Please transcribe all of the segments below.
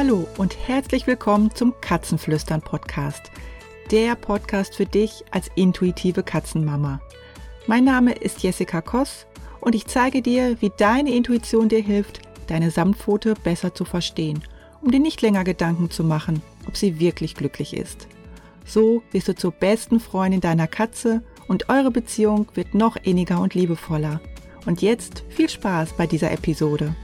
Hallo und herzlich willkommen zum Katzenflüstern-Podcast. Der Podcast für dich als intuitive Katzenmama. Mein Name ist Jessica Koss und ich zeige dir, wie deine Intuition dir hilft, deine Samtpfote besser zu verstehen, um dir nicht länger Gedanken zu machen, ob sie wirklich glücklich ist. So wirst du zur besten Freundin deiner Katze und eure Beziehung wird noch inniger und liebevoller. Und jetzt viel Spaß bei dieser Episode.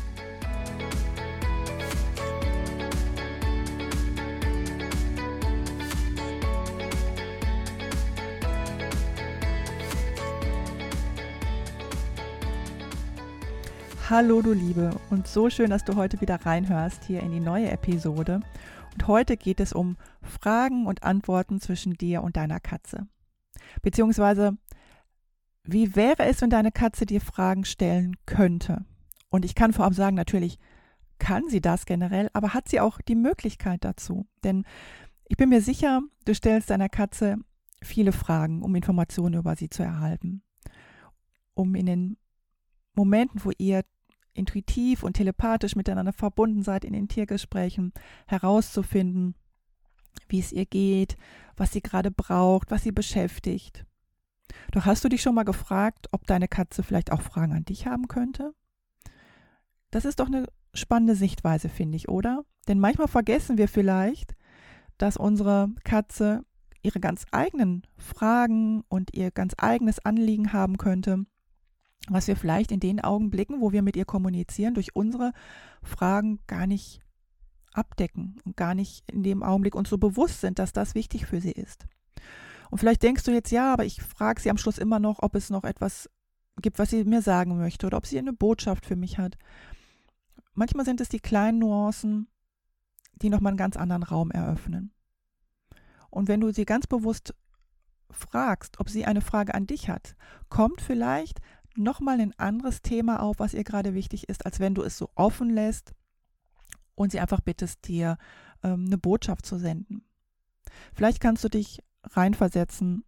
Hallo du Liebe und so schön, dass du heute wieder reinhörst hier in die neue Episode. Und heute geht es um Fragen und Antworten zwischen dir und deiner Katze. Beziehungsweise, wie wäre es, wenn deine Katze dir Fragen stellen könnte? Und ich kann vorab sagen, natürlich kann sie das generell, aber hat sie auch die Möglichkeit dazu? Denn ich bin mir sicher, du stellst deiner Katze viele Fragen, um Informationen über sie zu erhalten. Um in den Momenten, wo ihr intuitiv und telepathisch miteinander verbunden seid in den Tiergesprächen, herauszufinden, wie es ihr geht, was sie gerade braucht, was sie beschäftigt. Doch hast du dich schon mal gefragt, ob deine Katze vielleicht auch Fragen an dich haben könnte? Das ist doch eine spannende Sichtweise, finde ich, oder? Denn manchmal vergessen wir vielleicht, dass unsere Katze ihre ganz eigenen Fragen und ihr ganz eigenes Anliegen haben könnte, was wir vielleicht in den Augenblicken, wo wir mit ihr kommunizieren, durch unsere Fragen gar nicht abdecken und gar nicht in dem Augenblick uns so bewusst sind, dass das wichtig für sie ist. Und vielleicht denkst du jetzt, ja, aber ich frage sie am Schluss immer noch, ob es noch etwas gibt, was sie mir sagen möchte oder ob sie eine Botschaft für mich hat. Manchmal sind es die kleinen Nuancen, die nochmal einen ganz anderen Raum eröffnen. Und wenn du sie ganz bewusst fragst, ob sie eine Frage an dich hat, kommt vielleicht nochmal ein anderes Thema auf, was ihr gerade wichtig ist, als wenn du es so offen lässt und sie einfach bittest, dir eine Botschaft zu senden. Vielleicht kannst du dich reinversetzen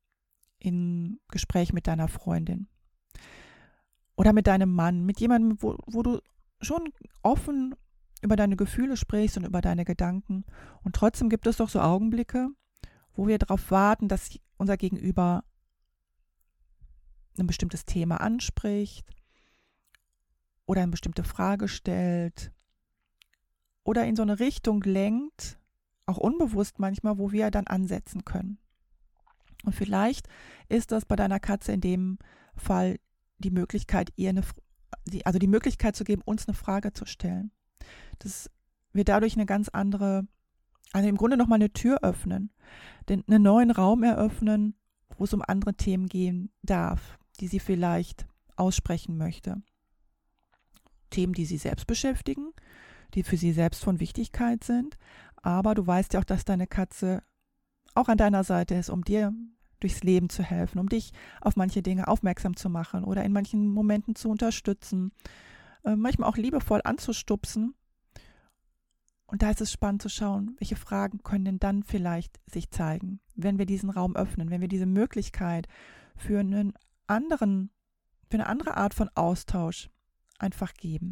in Gespräch mit deiner Freundin oder mit deinem Mann, mit jemandem, wo du schon offen über deine Gefühle sprichst und über deine Gedanken. Und trotzdem gibt es doch so Augenblicke, wo wir darauf warten, dass unser Gegenüber ein bestimmtes Thema anspricht oder eine bestimmte Frage stellt oder in so eine Richtung lenkt, auch unbewusst manchmal, wo wir dann ansetzen können. Und vielleicht ist das bei deiner Katze in dem Fall die Möglichkeit, die Möglichkeit zu geben, uns eine Frage zu stellen. Dass wir dadurch eine ganz andere, also im Grunde nochmal eine Tür öffnen, einen neuen Raum eröffnen, wo es um andere Themen gehen darf, die sie vielleicht aussprechen möchte. Themen, die sie selbst beschäftigen, die für sie selbst von Wichtigkeit sind. Aber du weißt ja auch, dass deine Katze auch an deiner Seite ist, um dir durchs Leben zu helfen, um dich auf manche Dinge aufmerksam zu machen oder in manchen Momenten zu unterstützen, manchmal auch liebevoll anzustupsen. Und da ist es spannend zu schauen, welche Fragen können denn dann vielleicht sich zeigen, wenn wir diesen Raum öffnen, wenn wir diese Möglichkeit für eine andere Art von Austausch einfach geben.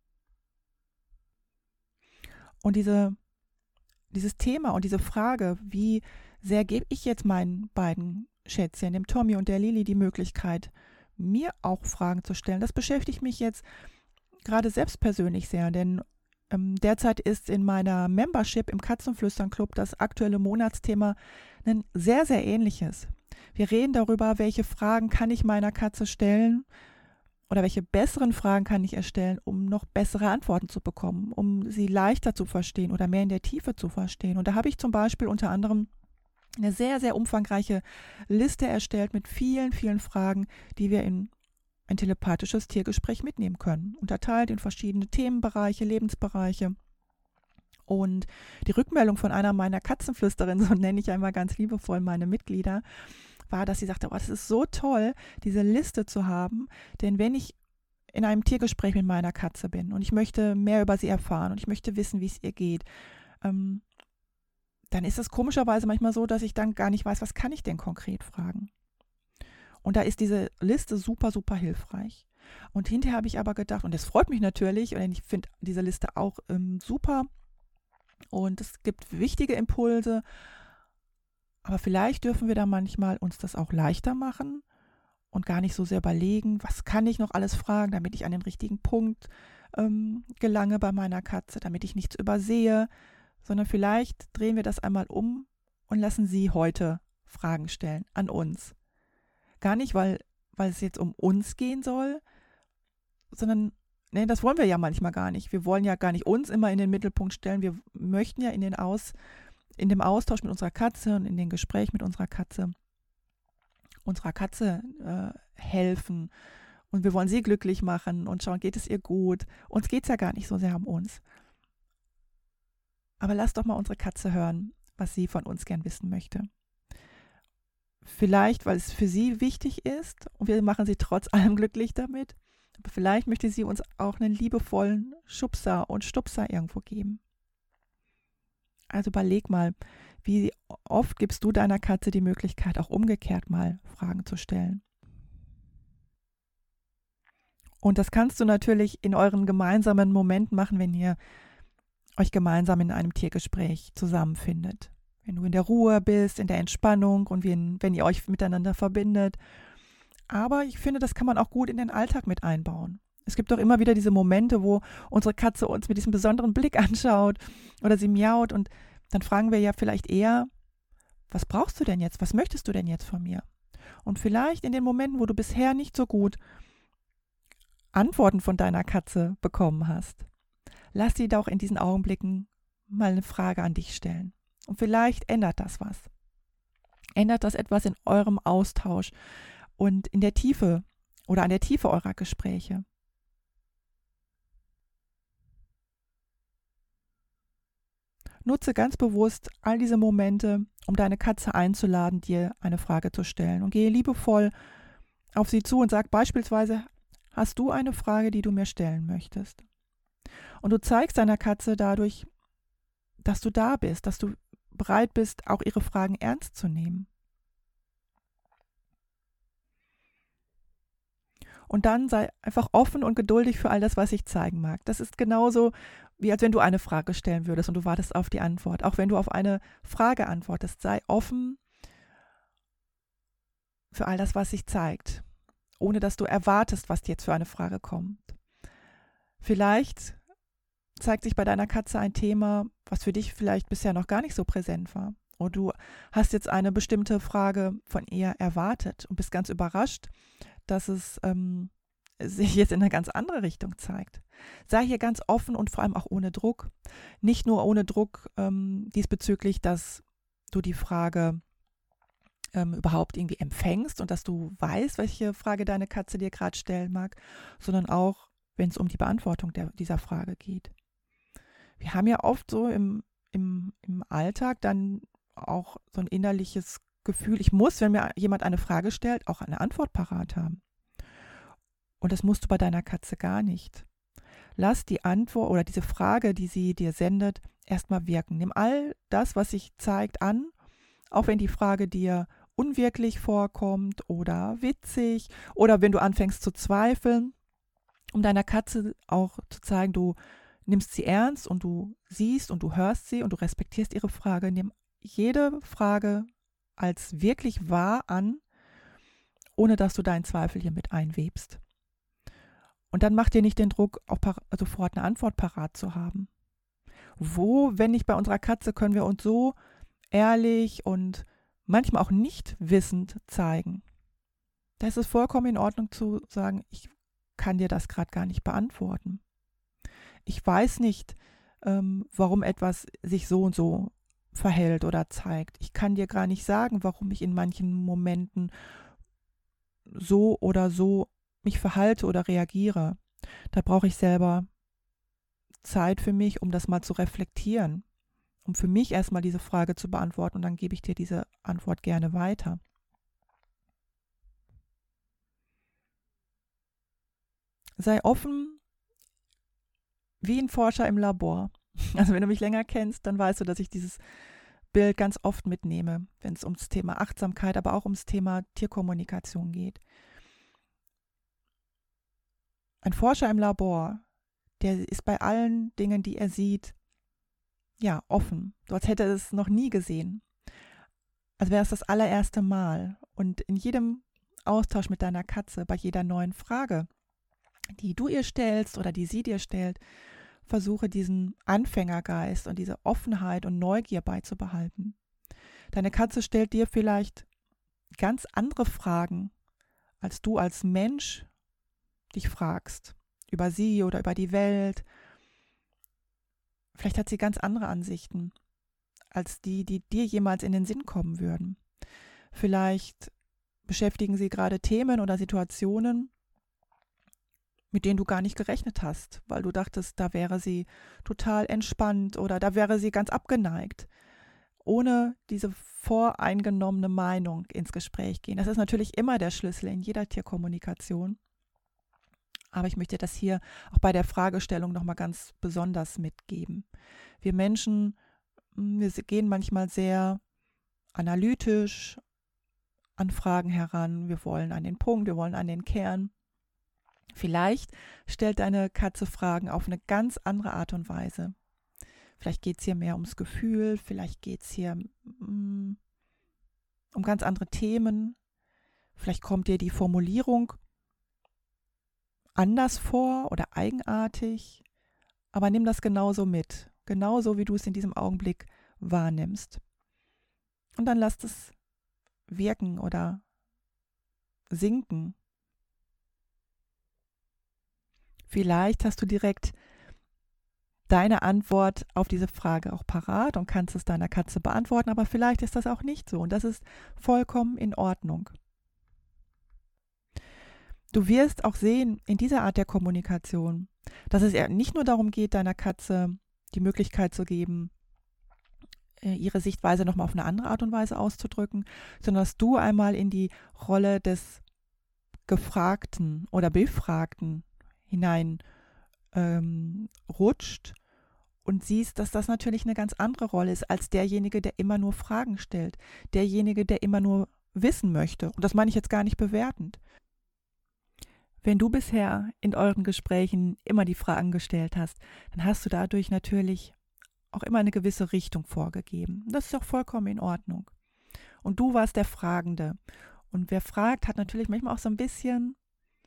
Und dieses Thema und diese Frage, wie sehr gebe ich jetzt meinen beiden Schätzchen, dem Tommy und der Lili, die Möglichkeit, mir auch Fragen zu stellen, das beschäftigt mich jetzt gerade selbst persönlich sehr, denn derzeit ist in meiner Membership im Katzenflüstern-Club das aktuelle Monatsthema ein sehr, sehr ähnliches. Wir reden darüber, welche Fragen kann ich meiner Katze stellen oder welche besseren Fragen kann ich erstellen, um noch bessere Antworten zu bekommen, um sie leichter zu verstehen oder mehr in der Tiefe zu verstehen. Und da habe ich zum Beispiel unter anderem eine sehr, sehr umfangreiche Liste erstellt mit vielen, vielen Fragen, die wir in ein telepathisches Tiergespräch mitnehmen können, unterteilt in verschiedene Themenbereiche, Lebensbereiche. Und die Rückmeldung von einer meiner Katzenflüsterinnen, so nenne ich einmal ganz liebevoll meine Mitglieder, war, dass sie sagte, oh, das ist so toll, diese Liste zu haben, denn wenn ich in einem Tiergespräch mit meiner Katze bin und ich möchte mehr über sie erfahren und ich möchte wissen, wie es ihr geht, dann ist es komischerweise manchmal so, dass ich dann gar nicht weiß, was kann ich denn konkret fragen. Und da ist diese Liste super, super hilfreich. Und hinterher habe ich aber gedacht, und das freut mich natürlich, und ich finde diese Liste auch super Und es gibt wichtige Impulse, aber vielleicht dürfen wir da manchmal uns das auch leichter machen und gar nicht so sehr überlegen, was kann ich noch alles fragen, damit ich an den richtigen Punkt gelange bei meiner Katze, damit ich nichts übersehe, sondern vielleicht drehen wir das einmal um und lassen sie heute Fragen stellen an uns. Gar nicht, weil es jetzt um uns gehen soll, sondern ne, das wollen wir ja manchmal gar nicht. Wir wollen ja gar nicht uns immer in den Mittelpunkt stellen. Wir möchten ja in dem Austausch mit unserer Katze und in dem Gespräch mit unserer Katze helfen. Und wir wollen sie glücklich machen und schauen, geht es ihr gut. Uns geht es ja gar nicht so sehr um uns. Aber lass doch mal unsere Katze hören, was sie von uns gern wissen möchte. Vielleicht, weil es für sie wichtig ist und wir machen sie trotz allem glücklich damit. Aber vielleicht möchte sie uns auch einen liebevollen Schubser und Stupser irgendwo geben. Also überleg mal, wie oft gibst du deiner Katze die Möglichkeit, auch umgekehrt mal Fragen zu stellen. Und das kannst du natürlich in euren gemeinsamen Momenten machen, wenn ihr euch gemeinsam in einem Tiergespräch zusammenfindet. Wenn du in der Ruhe bist, in der Entspannung und wenn ihr euch miteinander verbindet. Aber ich finde, das kann man auch gut in den Alltag mit einbauen. Es gibt doch immer wieder diese Momente, wo unsere Katze uns mit diesem besonderen Blick anschaut oder sie miaut und dann fragen wir ja vielleicht eher, was brauchst du denn jetzt? Was möchtest du denn jetzt von mir? Und vielleicht in den Momenten, wo du bisher nicht so gut Antworten von deiner Katze bekommen hast, lass sie doch in diesen Augenblicken mal eine Frage an dich stellen. Und vielleicht ändert das was. Ändert das etwas in eurem Austausch und in der Tiefe oder an der Tiefe eurer Gespräche. Nutze ganz bewusst all diese Momente, um deine Katze einzuladen, dir eine Frage zu stellen. Und gehe liebevoll auf sie zu und sag beispielsweise, hast du eine Frage, die du mir stellen möchtest? Und du zeigst deiner Katze dadurch, dass du da bist, dass du bereit bist, auch ihre Fragen ernst zu nehmen. Und dann sei einfach offen und geduldig für all das, was ich zeigen mag. Das ist genauso, wie als wenn du eine Frage stellen würdest und du wartest auf die Antwort. Auch wenn du auf eine Frage antwortest, sei offen für all das, was sich zeigt, ohne dass du erwartest, was jetzt für eine Frage kommt. Vielleicht zeigt sich bei deiner Katze ein Thema, was für dich vielleicht bisher noch gar nicht so präsent war. Und du hast jetzt eine bestimmte Frage von ihr erwartet und bist ganz überrascht, dass es sich jetzt in eine ganz andere Richtung zeigt. Sei hier ganz offen und vor allem auch ohne Druck. Nicht nur ohne Druck diesbezüglich, dass du die Frage überhaupt irgendwie empfängst und dass du weißt, welche Frage deine Katze dir gerade stellen mag, sondern auch, wenn es um die Beantwortung dieser Frage geht. Wir haben ja oft so im Alltag dann auch so ein innerliches Gefühl, ich muss, wenn mir jemand eine Frage stellt, auch eine Antwort parat haben. Und das musst du bei deiner Katze gar nicht. Lass die Antwort oder diese Frage, die sie dir sendet, erstmal wirken. Nimm all das, was sich zeigt, an, auch wenn die Frage dir unwirklich vorkommt oder witzig oder wenn du anfängst zu zweifeln, um deiner Katze auch zu zeigen, du nimmst sie ernst und du siehst und du hörst sie und du respektierst ihre Frage. Nimm jede Frage als wirklich wahr an, ohne dass du deinen Zweifel hier mit einwebst. Und dann mach dir nicht den Druck, auch sofort eine Antwort parat zu haben. Wo, wenn nicht bei unserer Katze, können wir uns so ehrlich und manchmal auch nicht wissend zeigen. Da ist es vollkommen in Ordnung zu sagen, ich kann dir das gerade gar nicht beantworten. Ich weiß nicht, warum etwas sich so und so verhält oder zeigt. Ich kann dir gar nicht sagen, warum ich in manchen Momenten so oder so mich verhalte oder reagiere. Da brauche ich selber Zeit für mich, um das mal zu reflektieren, um für mich erstmal diese Frage zu beantworten und dann gebe ich dir diese Antwort gerne weiter. Sei offen wie ein Forscher im Labor. Also wenn du mich länger kennst, dann weißt du, dass ich dieses Bild ganz oft mitnehme, wenn es ums Thema Achtsamkeit, aber auch ums Thema Tierkommunikation geht. Ein Forscher im Labor, der ist bei allen Dingen, die er sieht, offen, so als hätte es noch nie gesehen, als wäre es das allererste Mal. Und in jedem Austausch mit deiner Katze, bei jeder neuen Frage, die du ihr stellst oder die sie dir stellt, versuche diesen Anfängergeist und diese Offenheit und Neugier beizubehalten. Deine Katze stellt dir vielleicht ganz andere Fragen, als du als Mensch dich fragst, über sie oder über die Welt. Vielleicht hat sie ganz andere Ansichten, als die dir jemals in den Sinn kommen würden. Vielleicht beschäftigen sie gerade Themen oder Situationen, mit denen du gar nicht gerechnet hast, weil du dachtest, da wäre sie total entspannt oder da wäre sie ganz abgeneigt, ohne diese voreingenommene Meinung ins Gespräch gehen. Das ist natürlich immer der Schlüssel in jeder Tierkommunikation. Aber ich möchte das hier auch bei der Fragestellung nochmal ganz besonders mitgeben. Wir Menschen, wir gehen manchmal sehr analytisch an Fragen heran. Wir wollen an den Punkt, wir wollen an den Kern. Vielleicht stellt deine Katze Fragen auf eine ganz andere Art und Weise. Vielleicht geht es hier mehr ums Gefühl, vielleicht geht es hier um ganz andere Themen. Vielleicht kommt dir die Formulierung anders vor oder eigenartig, aber nimm das genauso mit, genauso wie du es in diesem Augenblick wahrnimmst. Und dann lass es wirken oder sinken. Vielleicht hast du direkt deine Antwort auf diese Frage auch parat und kannst es deiner Katze beantworten, aber vielleicht ist das auch nicht so und das ist vollkommen in Ordnung. Du wirst auch sehen in dieser Art der Kommunikation, dass es nicht nur darum geht, deiner Katze die Möglichkeit zu geben, ihre Sichtweise nochmal auf eine andere Art und Weise auszudrücken, sondern dass du einmal in die Rolle des Gefragten oder Befragten hinein rutscht und siehst, dass das natürlich eine ganz andere Rolle ist als derjenige, der immer nur Fragen stellt, derjenige, der immer nur wissen möchte. Und das meine ich jetzt gar nicht bewertend. Wenn du bisher in euren Gesprächen immer die Fragen gestellt hast, dann hast du dadurch natürlich auch immer eine gewisse Richtung vorgegeben. Das ist auch vollkommen in Ordnung. Und du warst der Fragende. Und wer fragt, hat natürlich manchmal auch so ein bisschen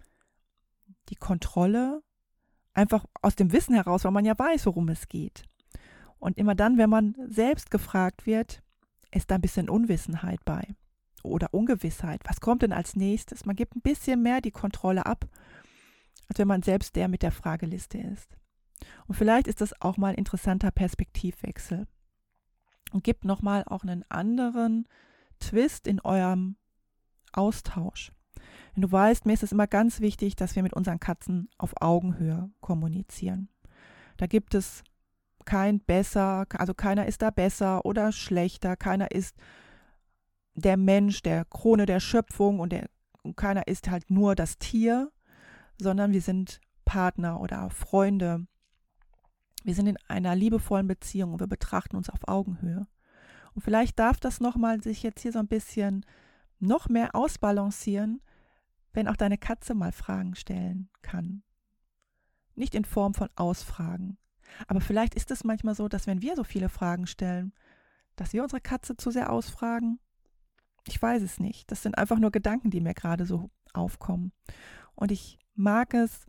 die Kontrolle, einfach aus dem Wissen heraus, weil man ja weiß, worum es geht. Und immer dann, wenn man selbst gefragt wird, ist da ein bisschen Unwissenheit bei oder Ungewissheit. Was kommt denn als nächstes? Man gibt ein bisschen mehr die Kontrolle ab, als wenn man selbst der mit der Frageliste ist. Und vielleicht ist das auch mal ein interessanter Perspektivwechsel und gibt nochmal auch einen anderen Twist in eurem Austausch. Wenn du weißt, mir ist es immer ganz wichtig, dass wir mit unseren Katzen auf Augenhöhe kommunizieren. Da gibt es kein besser, also keiner ist da besser oder schlechter, keiner ist der Mensch, der Krone der Schöpfung und keiner ist halt nur das Tier, sondern wir sind Partner oder Freunde. Wir sind in einer liebevollen Beziehung und wir betrachten uns auf Augenhöhe. Und vielleicht darf das nochmal sich jetzt hier so ein bisschen noch mehr ausbalancieren, wenn auch deine Katze mal Fragen stellen kann. Nicht in Form von Ausfragen. Aber vielleicht ist es manchmal so, dass wenn wir so viele Fragen stellen, dass wir unsere Katze zu sehr ausfragen. Ich weiß es nicht. Das sind einfach nur Gedanken, die mir gerade so aufkommen. Und ich mag es,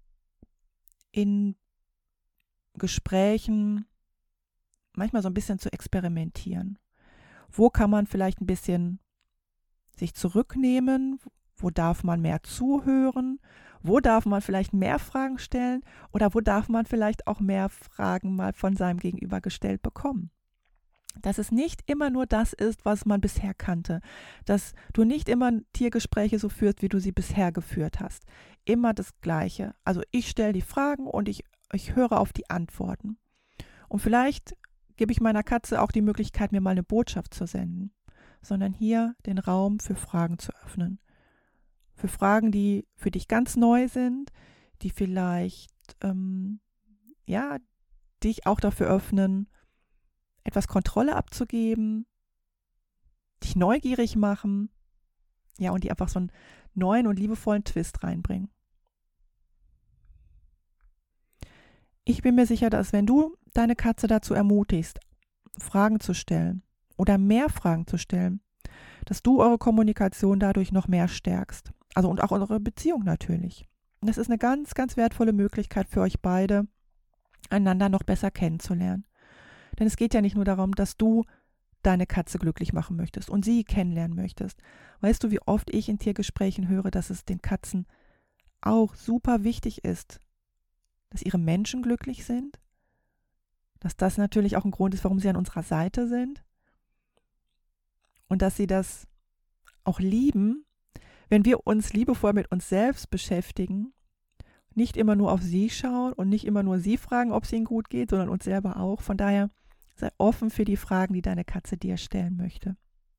in Gesprächen manchmal so ein bisschen zu experimentieren. Wo kann man vielleicht ein bisschen sich zurücknehmen? Wo darf man mehr zuhören? Wo darf man vielleicht mehr Fragen stellen? Oder wo darf man vielleicht auch mehr Fragen mal von seinem Gegenüber gestellt bekommen? Dass es nicht immer nur das ist, was man bisher kannte. Dass du nicht immer Tiergespräche so führst, wie du sie bisher geführt hast. Immer das Gleiche. Also ich stelle die Fragen und ich höre auf die Antworten. Und vielleicht gebe ich meiner Katze auch die Möglichkeit, mir mal eine Botschaft zu senden. Sondern hier den Raum für Fragen zu öffnen. Für Fragen, die für dich ganz neu sind, die vielleicht dich auch dafür öffnen, etwas Kontrolle abzugeben, dich neugierig machen, ja, und die einfach so einen neuen und liebevollen Twist reinbringen. Ich bin mir sicher, dass wenn du deine Katze dazu ermutigst, Fragen zu stellen oder mehr Fragen zu stellen, dass du eure Kommunikation dadurch noch mehr stärkst. Also und auch eure Beziehung natürlich. Und das ist eine ganz, ganz wertvolle Möglichkeit für euch beide, einander noch besser kennenzulernen. Denn es geht ja nicht nur darum, dass du deine Katze glücklich machen möchtest und sie kennenlernen möchtest. Weißt du, wie oft ich in Tiergesprächen höre, dass es den Katzen auch super wichtig ist, dass ihre Menschen glücklich sind? Dass das natürlich auch ein Grund ist, warum sie an unserer Seite sind? Und dass sie das auch lieben, wenn wir uns liebevoll mit uns selbst beschäftigen, nicht immer nur auf sie schauen und nicht immer nur sie fragen, ob es ihnen gut geht, sondern uns selber auch. Von daher sei offen für die Fragen, die deine Katze dir stellen möchte.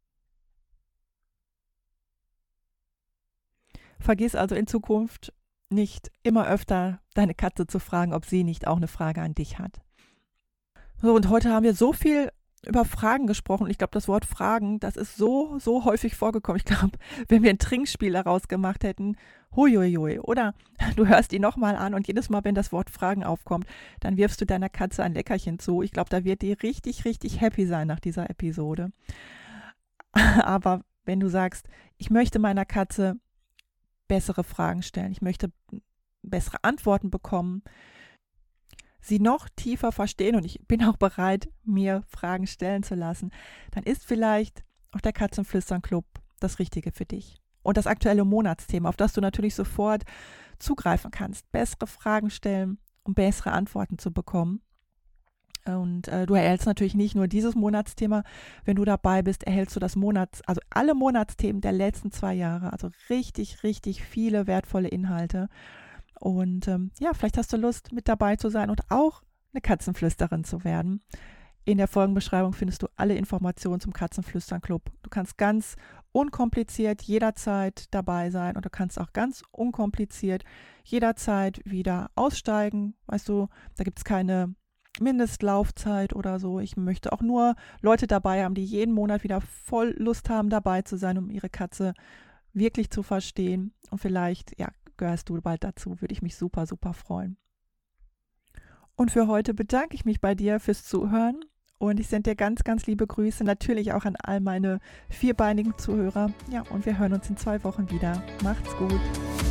Vergiss also in Zukunft nicht immer öfter deine Katze zu fragen, ob sie nicht auch eine Frage an dich hat. So, und heute haben wir so viel über Fragen gesprochen. Ich glaube, das Wort Fragen, das ist so häufig vorgekommen. Ich glaube, wenn wir ein Trinkspiel daraus gemacht hätten, huiuiui. Oder du hörst ihn nochmal an und jedes Mal, wenn das Wort Fragen aufkommt, dann wirfst du deiner Katze ein Leckerchen zu. Ich glaube, da wird die richtig, richtig happy sein nach dieser Episode. Aber wenn du sagst, ich möchte meiner Katze bessere Fragen stellen, ich möchte bessere Antworten bekommen, sie noch tiefer verstehen und ich bin auch bereit, mir Fragen stellen zu lassen, dann ist vielleicht auch der Katzenflüstern-Club das Richtige für dich. Und das aktuelle Monatsthema, auf das du natürlich sofort zugreifen kannst, bessere Fragen stellen, um bessere Antworten zu bekommen. Und du erhältst natürlich nicht nur dieses Monatsthema, wenn du dabei bist, erhältst du also alle Monatsthemen der letzten 2 Jahre, also richtig, richtig viele wertvolle Inhalte. Und vielleicht hast du Lust, mit dabei zu sein und auch eine Katzenflüsterin zu werden. In der Folgenbeschreibung findest du alle Informationen zum Katzenflüstern-Club. Du kannst ganz unkompliziert jederzeit dabei sein und du kannst auch ganz unkompliziert jederzeit wieder aussteigen. Weißt du, da gibt es keine Mindestlaufzeit oder so. Ich möchte auch nur Leute dabei haben, die jeden Monat wieder voll Lust haben, dabei zu sein, um ihre Katze wirklich zu verstehen. Und vielleicht, gehörst du bald dazu, würde ich mich super, super freuen. Und für heute bedanke ich mich bei dir fürs Zuhören und ich sende dir ganz, ganz liebe Grüße, natürlich auch an all meine vierbeinigen Zuhörer. Ja, und wir hören uns in 2 Wochen wieder. Macht's gut.